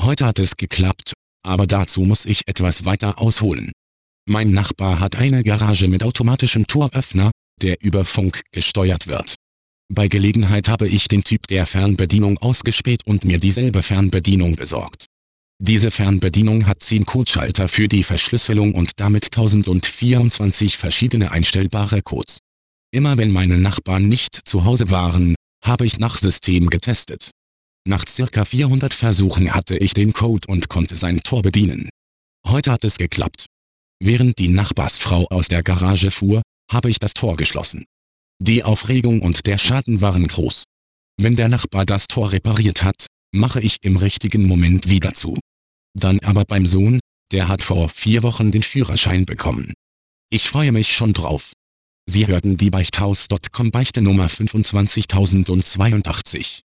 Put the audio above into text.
Heute hat es geklappt, aber dazu muss ich etwas weiter ausholen. Mein Nachbar hat eine Garage mit automatischem Toröffner, der über Funk gesteuert wird. Bei Gelegenheit habe ich den Typ der Fernbedienung ausgespäht und mir dieselbe Fernbedienung besorgt. Diese Fernbedienung hat 10 Codeschalter für die Verschlüsselung und damit 1024 verschiedene einstellbare Codes. Immer wenn meine Nachbarn nicht zu Hause waren, habe ich nach System getestet. Nach ca. 400 Versuchen hatte ich den Code und konnte sein Tor bedienen. Heute hat es geklappt. Während die Nachbarsfrau aus der Garage fuhr, habe ich das Tor geschlossen. Die Aufregung und der Schaden waren groß. Wenn der Nachbar das Tor repariert hat, mache ich im richtigen Moment wieder zu. Dann aber beim Sohn, der hat vor 4 Wochen den Führerschein bekommen. Ich freue mich schon drauf. Sie hörten die Beichthaus.com Beichte Nummer 25082.